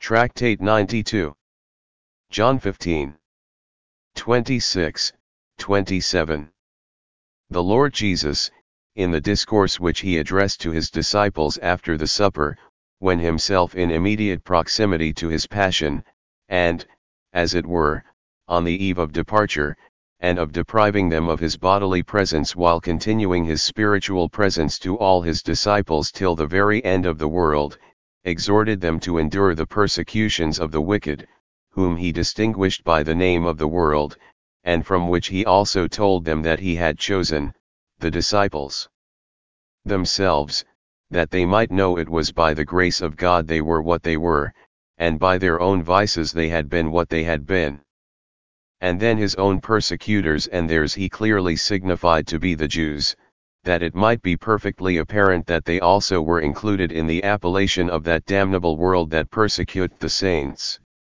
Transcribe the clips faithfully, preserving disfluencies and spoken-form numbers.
Tractate ninety-two. John fifteen. twenty-six, twenty-seven. The Lord Jesus, in the discourse which he addressed to his disciples after the supper, when himself in immediate proximity to his passion, and, as it were, on the eve of departure, and of depriving them of his bodily presence while continuing his spiritual presence to all his disciples till the very end of the world, exhorted them to endure the persecutions of the wicked, whom he distinguished by the name of the world, and from which he also told them that he had chosen the disciples themselves, that they might know it was by the grace of God they were what they were, and by their own vices they had been what they had been. And then his own persecutors and theirs he clearly signified to be the Jews, that it might be perfectly apparent that they also were included in the appellation of that damnable world that persecuteth the saints.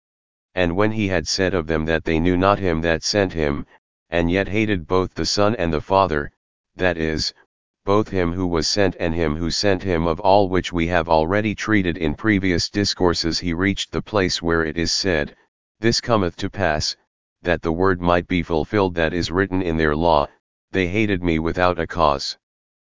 And when he had said of them that they knew not him that sent him, and yet hated both the Son and the Father, that is, both him who was sent and him who sent him, of all which we have already treated in previous discourses, he reached the place where it is said, "This cometh to pass, that the word might be fulfilled that is written in their law, they hated me without a cause."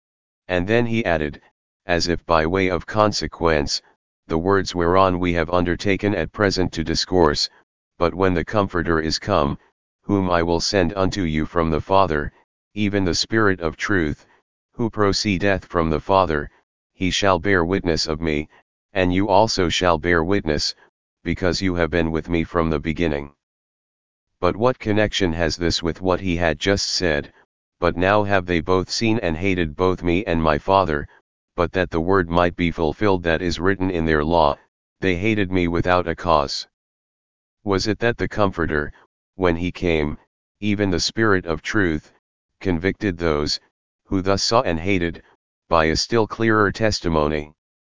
And then he added, as if by way of consequence, the words whereon we have undertaken at present to discourse, "But when the Comforter is come, whom I will send unto you from the Father, even the Spirit of truth, who proceedeth from the Father, he shall bear witness of me, and you also shall bear witness, because you have been with me from the beginning." But what connection has this with what he had just said? "But now have they both seen and hated both me and my Father, but that the word might be fulfilled that is written in their law, they hated me without a cause." Was it that the Comforter, when he came, even the Spirit of truth, convicted those, who thus saw and hated, by a still clearer testimony?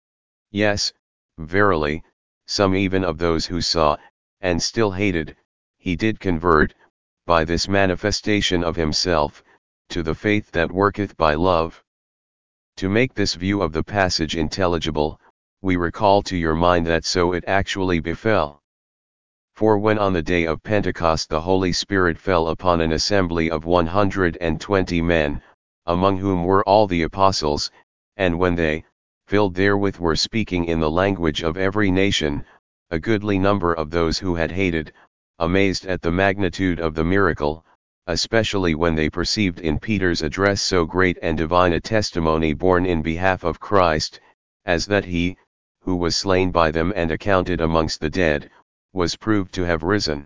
Yes, verily, some even of those who saw, and still hated, he did convert, by this manifestation of himself, to the faith that worketh by love. To make this view of the passage intelligible, we recall to your mind that so it actually befell. For when on the day of Pentecost the Holy Spirit fell upon an assembly of one hundred and twenty men, among whom were all the apostles, and when they, filled therewith, were speaking in the language of every nation, a goodly number of those who had hated, amazed at the magnitude of the miracle, especially when they perceived in Peter's address so great and divine a testimony borne in behalf of Christ, as that he, who was slain by them and accounted amongst the dead, was proved to have risen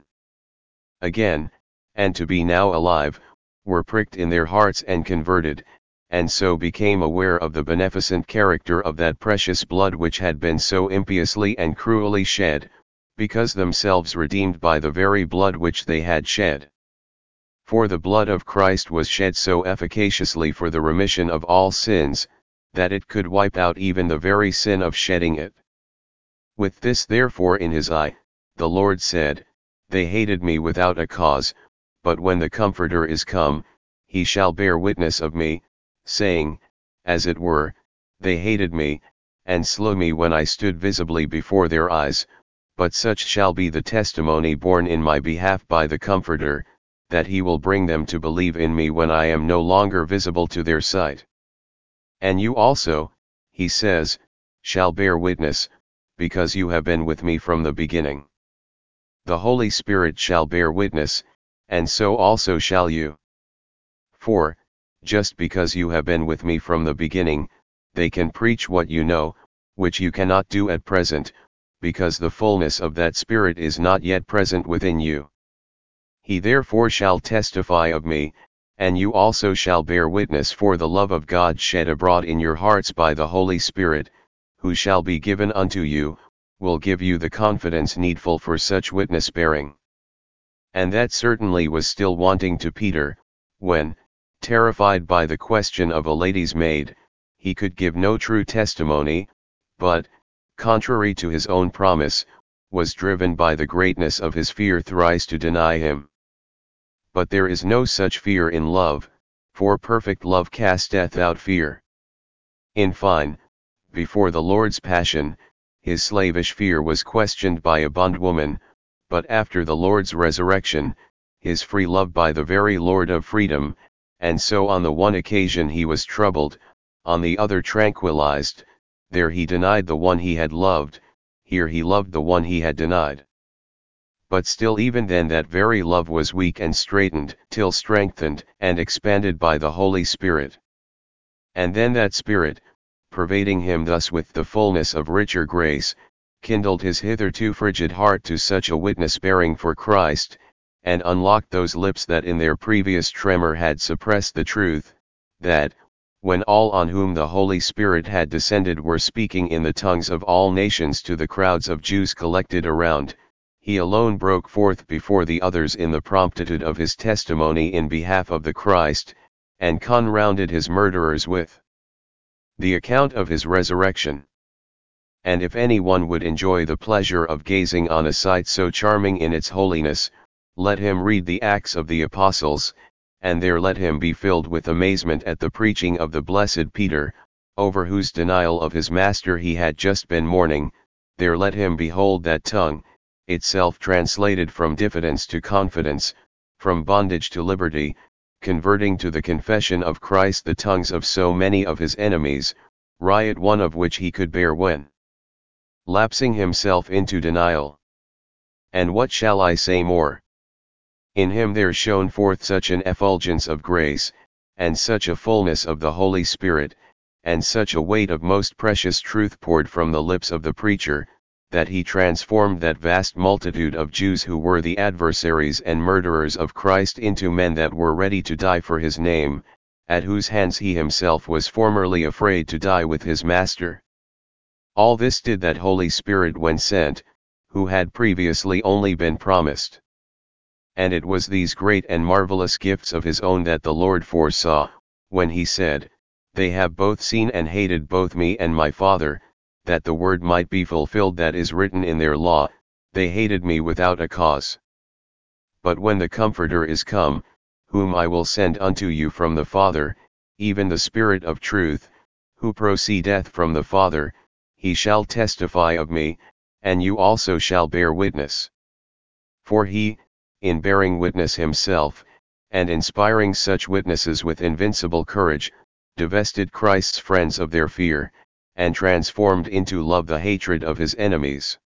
again, and to be now alive, were pricked in their hearts and converted, and so became aware of the beneficent character of that precious blood which had been so impiously and cruelly shed, because themselves redeemed by the very blood which they had shed. For the blood of Christ was shed so efficaciously for the remission of all sins, that it could wipe out even the very sin of shedding it. With this therefore in his eye, the Lord said, "They hated me without a cause, but when the Comforter is come, he shall bear witness of me, saying, as it were, they hated me, and slew me when I stood visibly before their eyes, but such shall be the testimony borne in my behalf by the Comforter, that he will bring them to believe in me when I am no longer visible to their sight. And you also," he says, "shall bear witness, because you have been with me from the beginning." The Holy Spirit shall bear witness, and so also shall you. For, just because you have been with me from the beginning, they can preach what you know, which you cannot do at present, because the fullness of that Spirit is not yet present within you. He therefore shall testify of me, and you also shall bear witness, for the love of God shed abroad in your hearts by the Holy Spirit, who shall be given unto you, will give you the confidence needful for such witness bearing. And that certainly was still wanting to Peter, when, terrified by the question of a lady's maid, he could give no true testimony, but, contrary to his own promise, was driven by the greatness of his fear thrice to deny him. But there is no such fear in love, for perfect love casteth out fear. In fine, before the Lord's passion, his slavish fear was questioned by a bondwoman, but after the Lord's resurrection, his free love by the very Lord of freedom, and so on the one occasion he was troubled, on the other tranquilized, there he denied the one he had loved, here he loved the one he had denied. But still even then that very love was weak and straitened, till strengthened and expanded by the Holy Spirit. And then that Spirit, pervading him thus with the fullness of richer grace, kindled his hitherto frigid heart to such a witness-bearing for Christ, and unlocked those lips that in their previous tremor had suppressed the truth, that, when all on whom the Holy Spirit had descended were speaking in the tongues of all nations to the crowds of Jews collected around, he alone broke forth before the others in the promptitude of his testimony in behalf of the Christ, and confounded his murderers with the account of his resurrection. And if any one would enjoy the pleasure of gazing on a sight so charming in its holiness, let him read the Acts of the Apostles, and there let him be filled with amazement at the preaching of the blessed Peter, over whose denial of his Master he had just been mourning. There let him behold that tongue, itself translated from diffidence to confidence, from bondage to liberty, converting to the confession of Christ the tongues of so many of his enemies, riot one of which he could bear when lapsing himself into denial. And what shall I say more? In him there shone forth such an effulgence of grace, and such a fullness of the Holy Spirit, and such a weight of most precious truth poured from the lips of the preacher, that he transformed that vast multitude of Jews who were the adversaries and murderers of Christ into men that were ready to die for his name, at whose hands he himself was formerly afraid to die with his Master. All this did that Holy Spirit when sent, who had previously only been promised. And it was these great and marvelous gifts of his own that the Lord foresaw, when he said, "They have both seen and hated both me and my Father," that the word might be fulfilled that is written in their law, "They hated me without a cause." But when the Comforter is come, whom I will send unto you from the Father, even the Spirit of truth, who proceedeth from the Father, he shall testify of me, and you also shall bear witness. For he, in bearing witness himself, and inspiring such witnesses with invincible courage, divested Christ's friends of their fear, and transformed into love the hatred of his enemies.